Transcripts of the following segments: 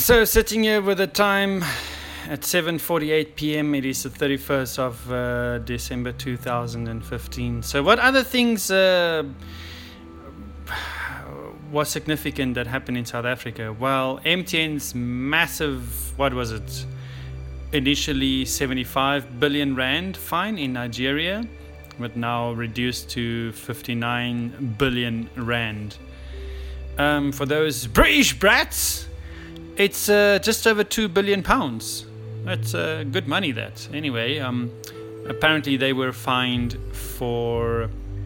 So sitting here with the time at 7:48 p.m. It is the 31st of December 2015. So what other things was significant that happened in South Africa? Well, MTN's massive, what was it? Initially 75 billion rand fine in Nigeria, but now reduced to 59 billion rand. For those British brats, it's just over 2 billion pounds. That's good money, that. Anyway, apparently they were fined for...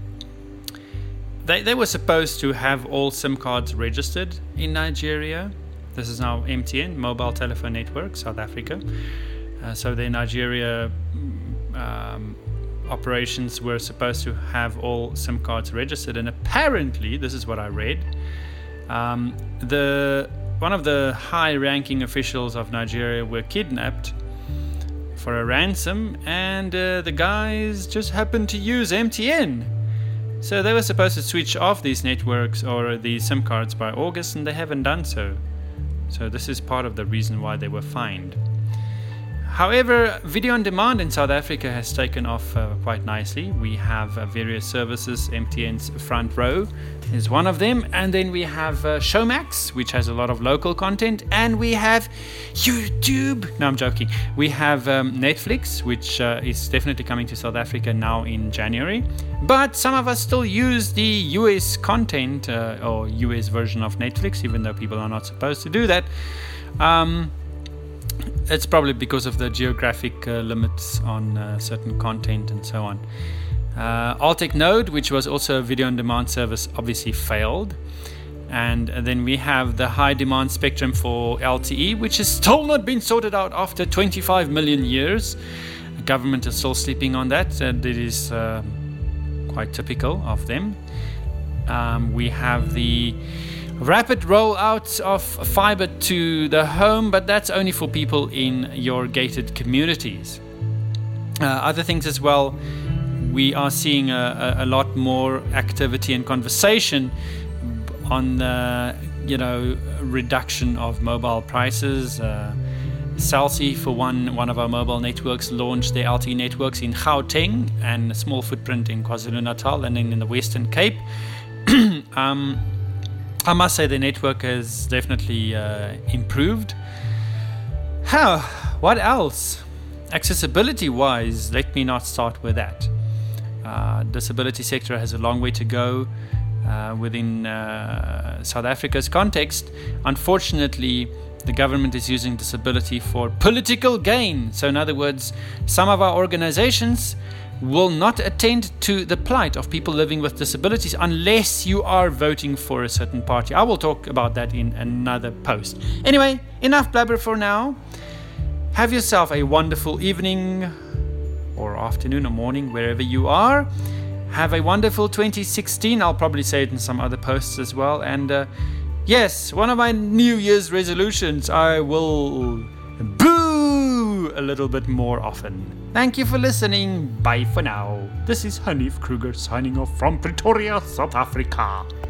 They were supposed to have all SIM cards registered in Nigeria. This is now MTN, Mobile Telephone Network, South Africa. So their Nigeria operations were supposed to have all SIM cards registered. And apparently, this is what I read, one of the high-ranking officials of Nigeria were kidnapped for a ransom, and the guys just happened to use MTN. So they were supposed to switch off these networks or these SIM cards by August, and they haven't done so. So this is part of the reason why they were fined. However, video on demand in South Africa has taken off quite nicely. We have various services. MTN's Front Row is one of them. And then we have Showmax, which has a lot of local content. And we have YouTube. No, I'm joking. We have Netflix, which is definitely coming to South Africa now in January. But some of us still use the US content or US version of Netflix, even though people are not supposed to do that. It's probably because of the geographic limits on certain content and so on. Altec Node, which was also a video on demand service, obviously failed. And then we have the high demand spectrum for LTE, which has still not been sorted out after 25 million years. The government is still sleeping on that, and it is quite typical of them. We have the rapid rollout of fiber to the home, but that's only for people in your gated communities. Other things as well, we are seeing a lot more activity and conversation on the reduction of mobile prices. Cell C, for one of our mobile networks, launched their LTE networks in Gauteng and a small footprint in KwaZulu-Natal and then in the Western Cape. I must say the network has definitely improved. What else? Accessibility-wise, let me not start with that. Disability sector has a long way to go within South Africa's context. Unfortunately, the government is using disability for political gain. So in other words, some of our organizations will not attend to the plight of people living with disabilities unless you are voting for a certain party. I will talk about that in another post. Anyway, enough blabber for now. Have yourself a wonderful evening or afternoon or morning, wherever you are. Have a wonderful 2016. I'll probably say it in some other posts as well. And yes, one of my New Year's resolutions, I will boo a little bit more often. Thank you for listening. Bye for now. This is Hanif Kruger signing off from Pretoria, South Africa.